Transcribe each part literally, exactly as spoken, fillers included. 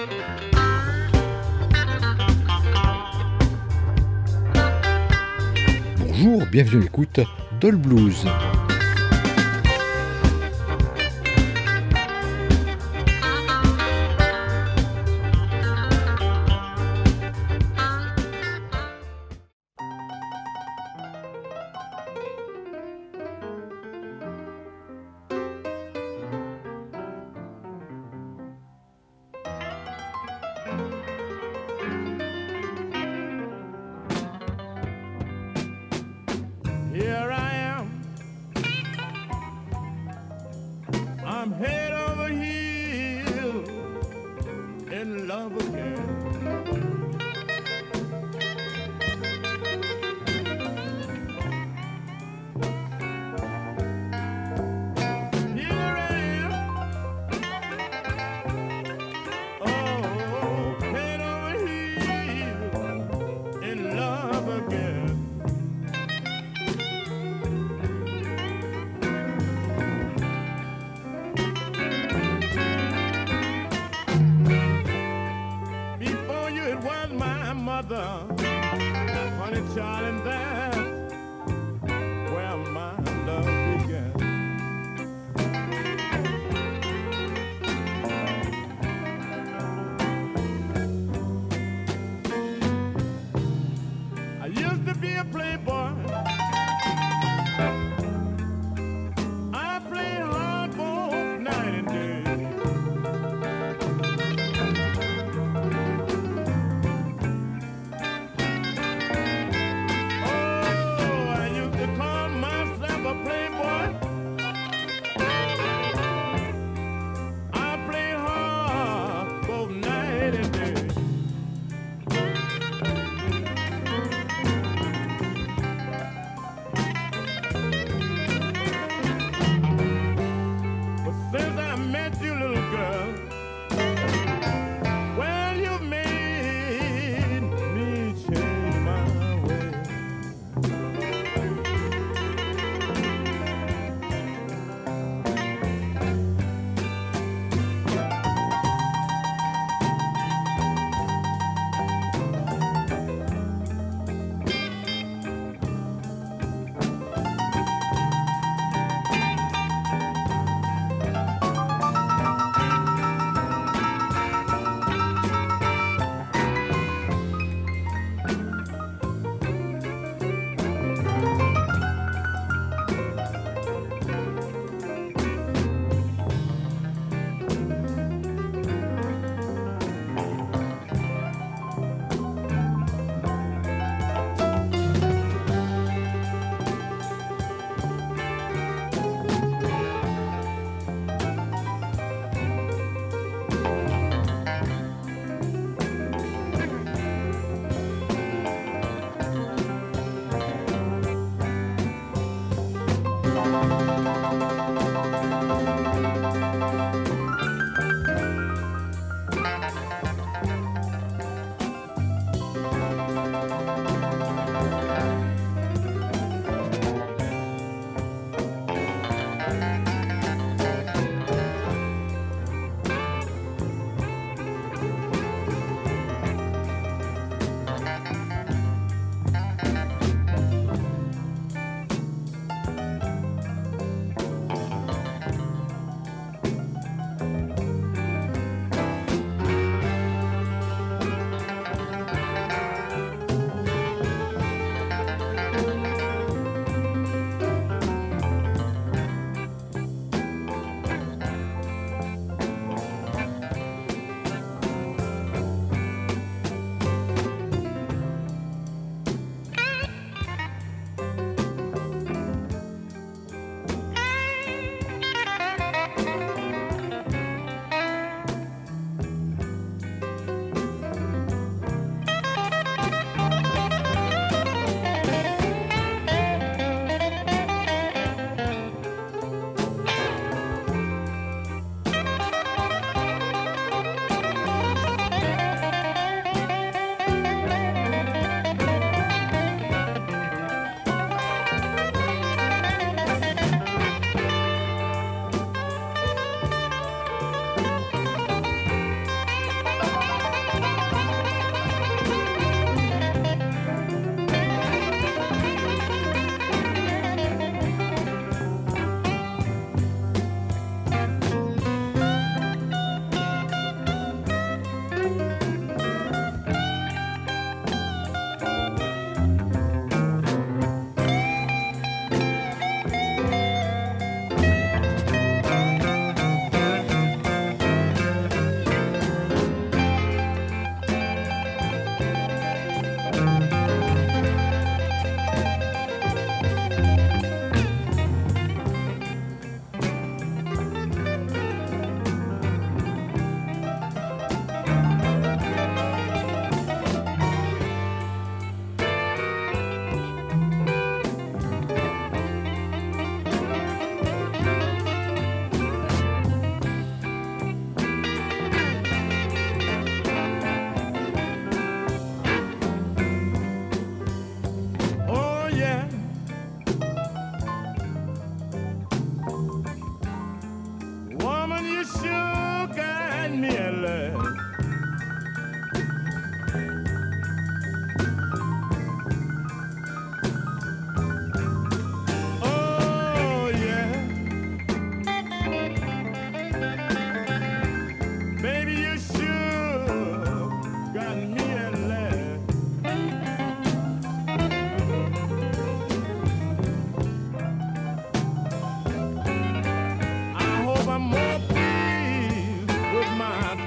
Bonjour, bienvenue à l'écoute d'All Blues. Here I am, I'm head over heels in love again. Here I am, oh, head over heels in love again.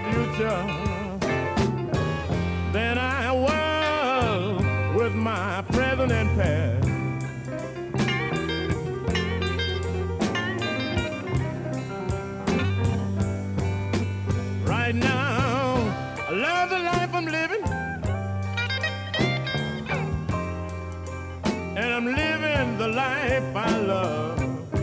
future than I was with my present and past. Right now, I love the life I'm living, and I'm living the life I love.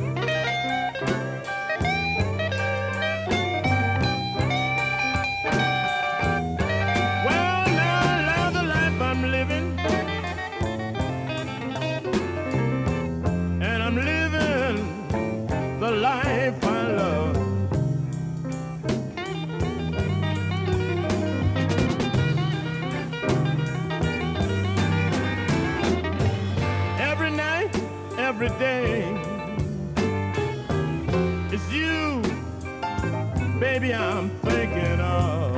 Well, now I love the life I'm living, and I'm living the life I love. Every night, every day, it's you, baby, I'm thinking of.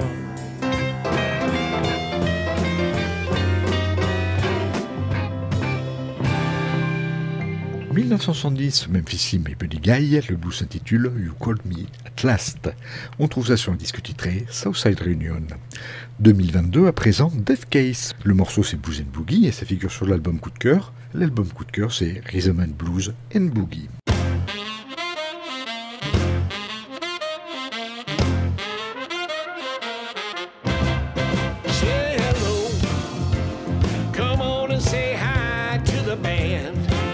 mille neuf cent soixante-dix, Memphis Slim et Buddy Guy, le blues s'intitule You Called Me At Last. On trouve ça sur un disque titré Southside Reunion. deux mille vingt-deux, à présent, Death Case. Le morceau c'est Blues and Boogie et ça figure sur l'album Coup de cœur. L'album Coup de cœur c'est Rhythm and Blues and Boogie. Say hello, come on and say hi to the band.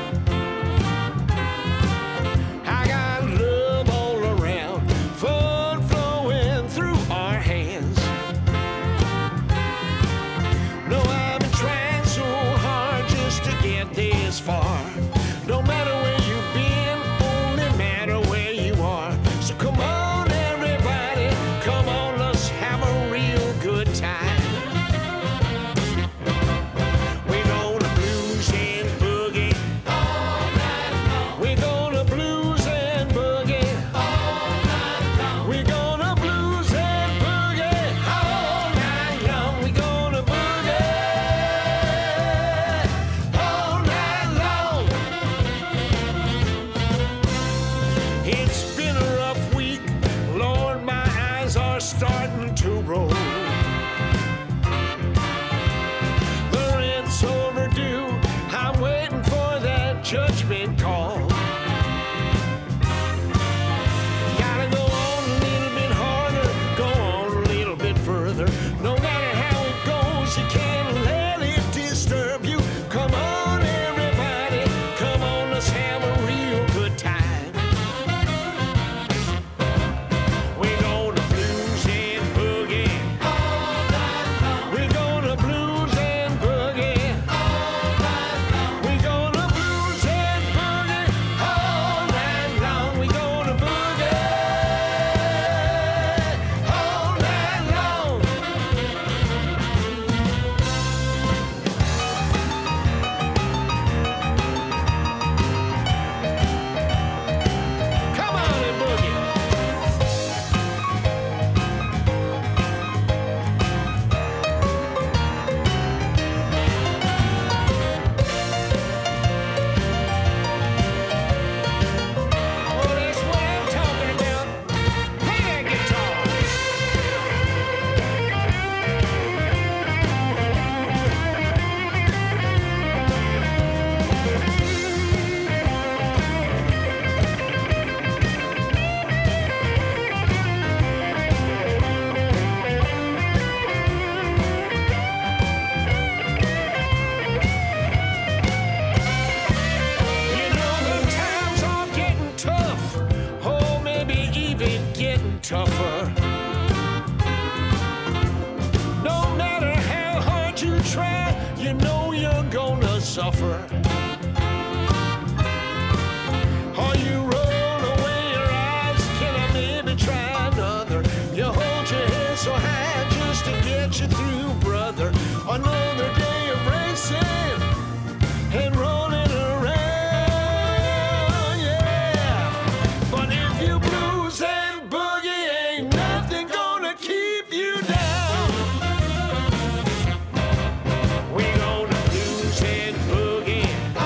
I got love all around, fun flowing through our hands. No, I've been trying so hard just to get this far. No matter where you've been, only matter where you are. So come on everybody, come on, let's have a real good time. We're gonna blues and boogie all night long. We're gonna blues and boogie all night long. We're gonna blues and boogie all night long. We're gonna boogie all night long. It's been a rough week, Lord, my eyes are starting to roll. The rent's overdue, I'm waiting for that judgment call. Gotta go on a little bit harder, go on a little bit further. No matter how it goes, you can't let it disturb you. Come on everybody, come on, let's have a real good time. We're gonna blues and boogie all night long. We're gonna blues and boogie all night long. We're gonna blues and boogie all night long. We're gonna boogie all night long. Come on and boogie. Oh, that's what I'm talking about. Play that guitar. You know the times are getting tough, oh maybe even getting tougher. No matter how hard you try, you know you're gonna suffer. Or you roll away your eyes, can I maybe try another? You hold your head so high just to get you through, brother. Another day of racing and rolling around, yeah. But if you blues and boogie, ain't nothing gonna keep you down. We gonna blues and boogie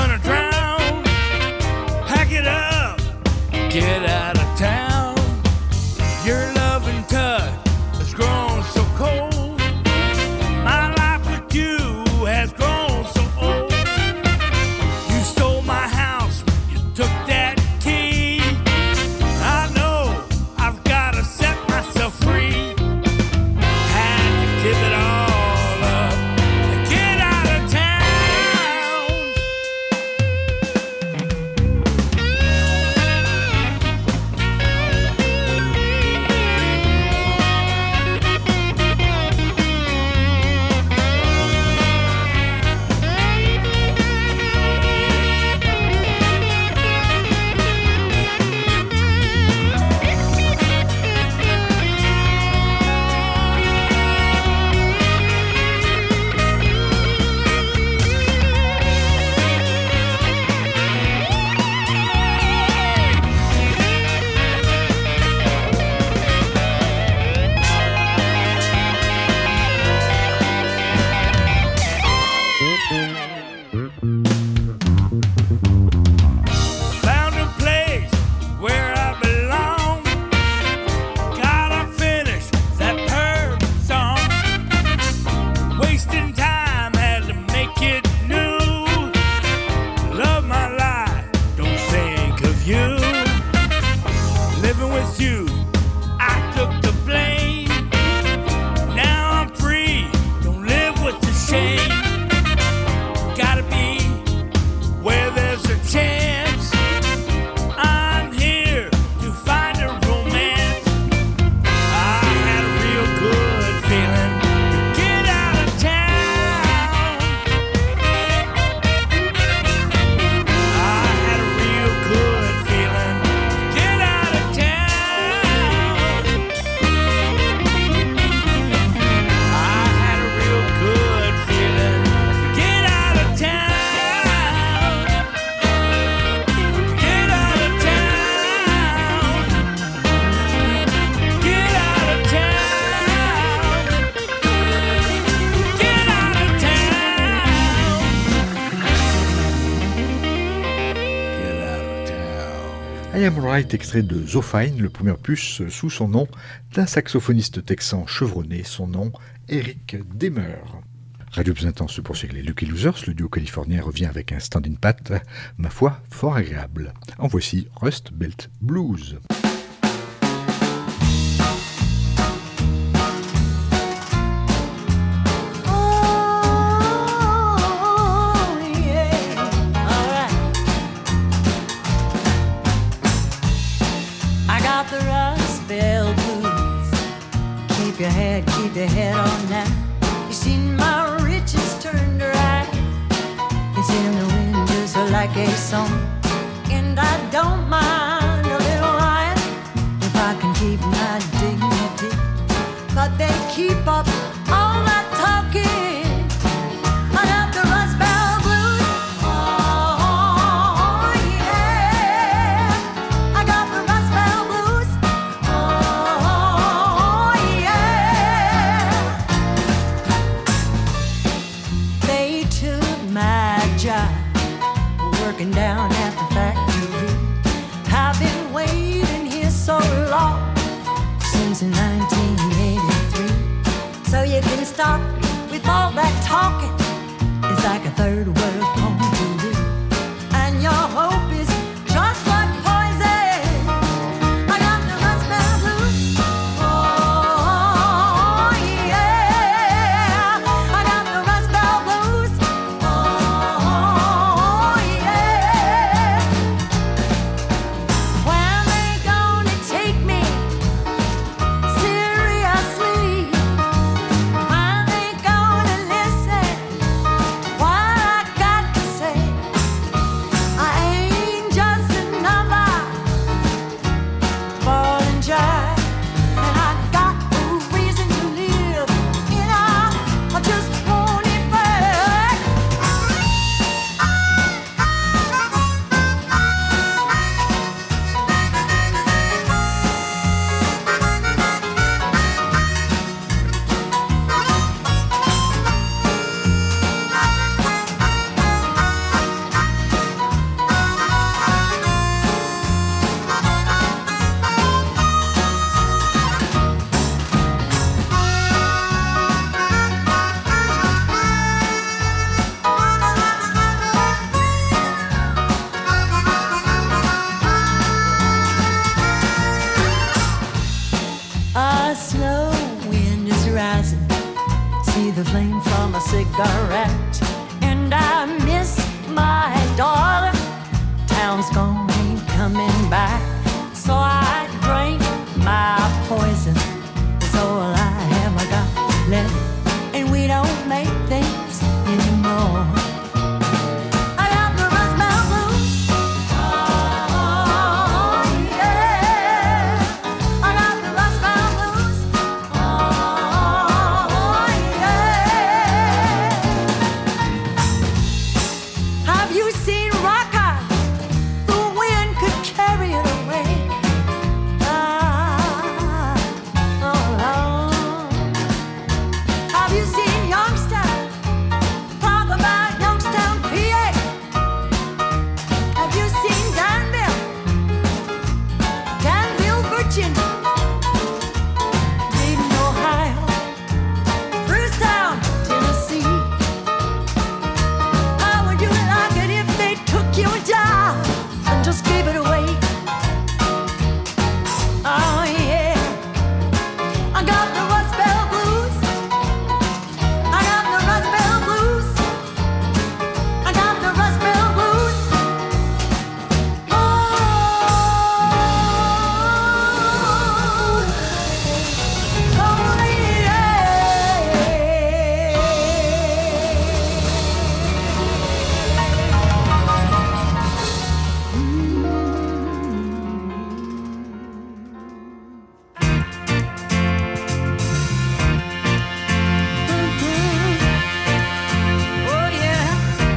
gonna drown. Pack it up, get out of town. Your loving touch has grown so cold. My life with you has grown so old. You stole my house, you took that key. I know I've gotta set myself free. Had to give it all up and get out of town. Found a place where I belong. Gotta finish that perfect song. Wasting time, had to make it new. Love my life, don't think of you. Living with you, I took the blame. Now I'm free, don't live with the shame. Gotta be where there's a chance. I'm here to find a romance. I had a real good feeling to get out of town. I had a real good feeling to get out of town. I had a real good feeling to get out of town. Get out of town. Get out of town. Get out of town. Get out of town. I Am Right, extrait de Zofine, le premier opus sous son nom d'un saxophoniste texan chevronné, son nom Eric Demer. Radio Plus Intense se poursuit avec les Lucky Losers, le duo californien revient avec un stand-in pat, ma foi, fort agréable. En voici Rust Belt Blues. Oh, yeah. All right. I got the Rust Belt blues. Keep your head, keep your head on now. You seen my riches turned right. It's in the wind just like a song. And I don't mind a little riot if I can keep my dignity. But they keep up all that talking. I got the Rust Belt blues. Oh, yeah. I got the Rust Belt blues. Oh, yeah. They took my job working down at the factory. I've been waiting here so long, since nineteen eighty-three. So you can stop with all that talking. It's like a third world country. And your hope is just like poison. I got the Rust Belt blues. Oh, yeah. I got the Rust Belt blues. Oh, yeah. When they gonna take me seriously? When they gonna listen? What I got Long's gone, ain't coming back. So I drank my poison. It's all I have got left. And we don't make things anymore. I got the Rust Belt blues. Oh, yeah. I got the Rust Belt blues. Oh, yeah. Have you seen Rock Eye? The wind could carry it away. Ah, oh, Lord. Have you seen Youngstown? Talk about Youngstown, P A. Have you seen Danville? Danville, Virginia. Dayton, Ohio. Brucetown, Tennessee. How would you like it if they took your job and just gave it away? Oh yeah, I got the Rust Belt blues. I got the Rust Belt blues. I got the Rust Belt blues. Oh, oh Oh yeah,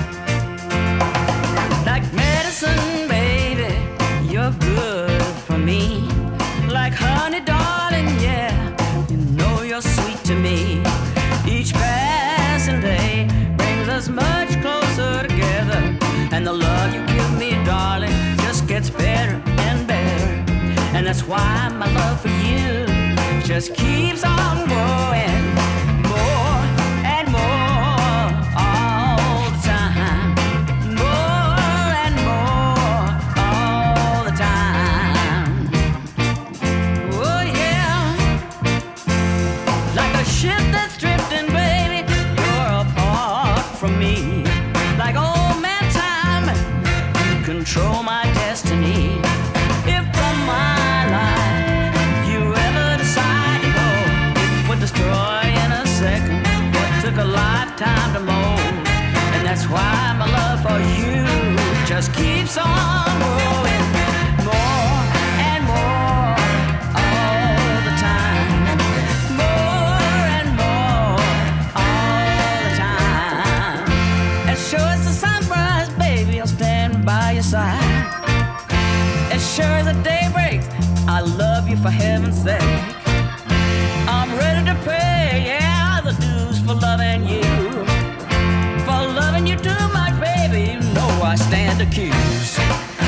like medicine, baby, you're good for me. Like honey, darling, yeah, you know you're sweet to me. Each passing day brings us much closer together, and the love you give me, darling, just gets better and better. And that's why my love for you just keeps on growing more and more all the time. More and more all the time. Oh yeah, like a ship that's drifting, baby, you're apart from me. Like old man time, you control my destiny. If from my life you ever decide to go, it would destroy in a second what took a lifetime to mold. And that's why my love for you just keeps on growing more and more all the time. More and more all the time. As sure as the sunrise, baby, I'll stand by your side. As sure as the day breaks, I love you for heaven's sake. I'm ready to pay, yeah, the dues for loving you. For loving you too much, baby, you know I stand accused.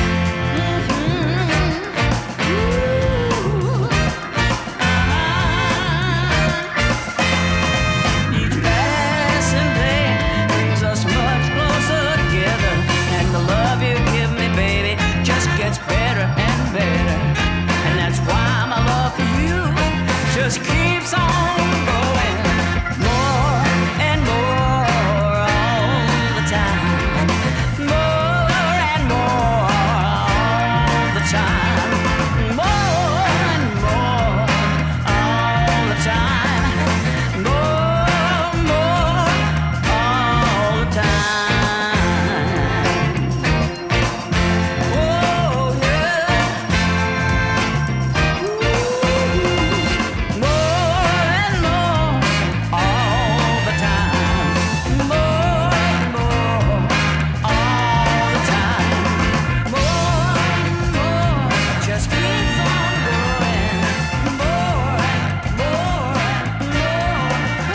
Each passing day brings us much closer together, and the love you give me, baby, just gets better and better. And that's why my love for you just keeps on going more and more all the time. More and more all the time. More and more all the time. More, more all the time. Oh yeah. More and more all the time. More and more all the time. More and more just keeps on going. More and more and more.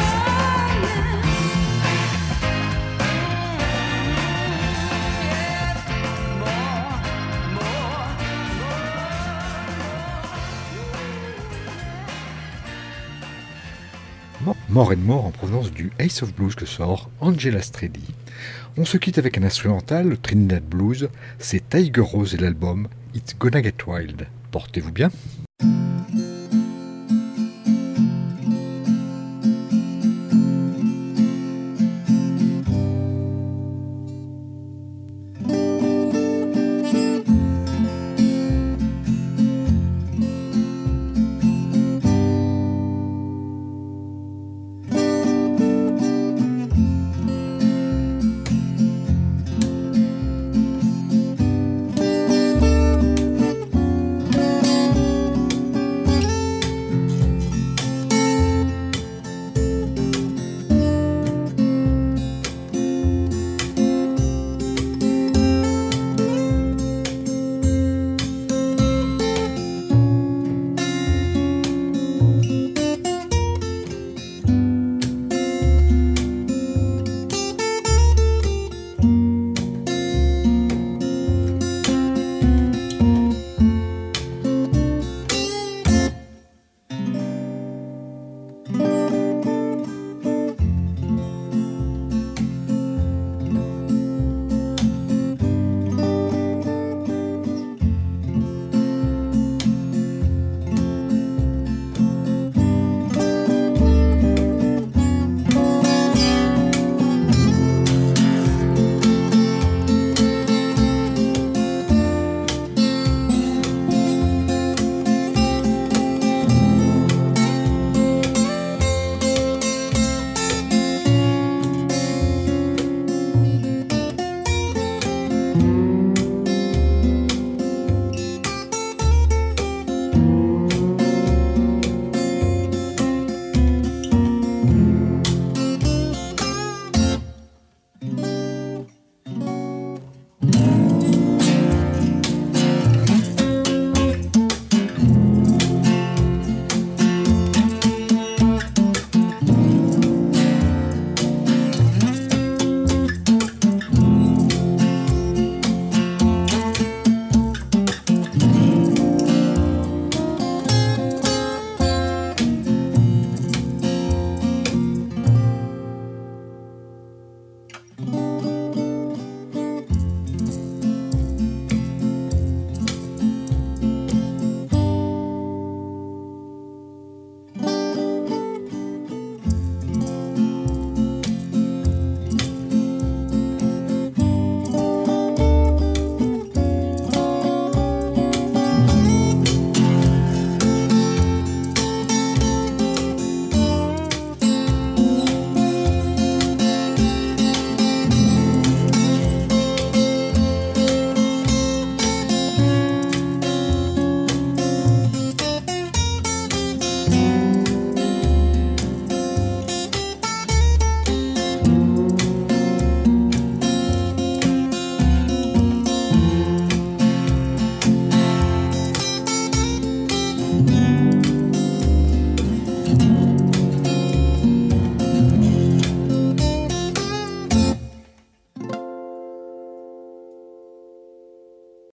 More, More and More en provenance du Ace of Blues que sort Angela Strelly. On se quitte avec un instrumental, le Trinidad Blues, c'est Tiger Rose et l'album It's Gonna Get Wild. Portez-vous bien.